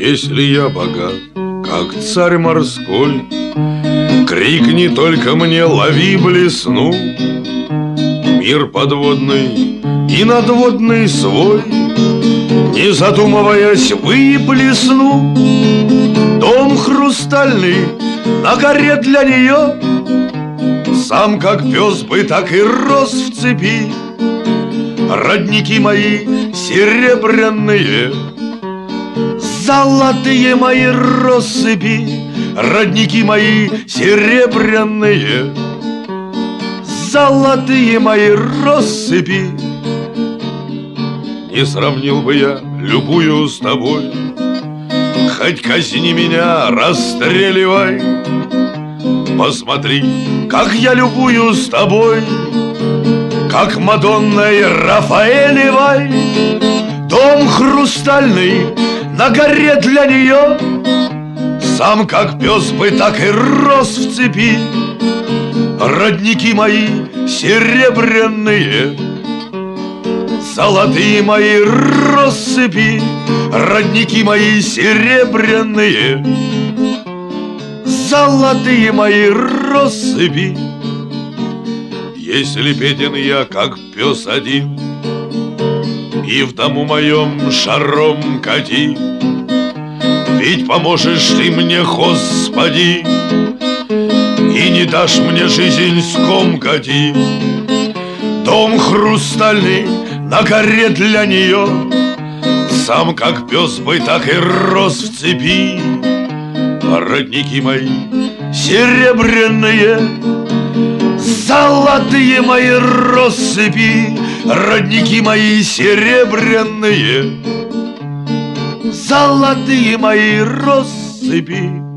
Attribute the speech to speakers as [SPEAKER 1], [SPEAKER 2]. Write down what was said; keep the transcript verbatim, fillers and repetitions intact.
[SPEAKER 1] Если я богат, как царь морской, крикни только мне, лови блесну. Мир подводный и надводный свой, не задумываясь, выплесну. Дом хрустальный на горе для нее, сам как пес бы так и рос в цепи. Родники мои серебряные, золотые мои россыпи. Родники мои серебряные, золотые мои россыпи. Не сравнил бы я любую с тобой, хоть казни меня, расстреливай. Посмотри, как я любую с тобой, как Мадонной Рафаэлевой. Дом хрустальный на горе для нее, сам как пес бы так и рос в цепи. Родники мои серебряные, золотые мои россыпи. Родники мои серебряные, золотые мои россыпи. Если беден я, как пес один, и в дому моем шаром кати, ведь поможешь ты мне, Господи, и не дашь мне жизнь скомкати. Дом хрустальный на горе для нее, сам как пес бы так и рос в цепи. Родники мои серебряные, золотые мои россыпи. Родники мои серебряные, золотые мои россыпи.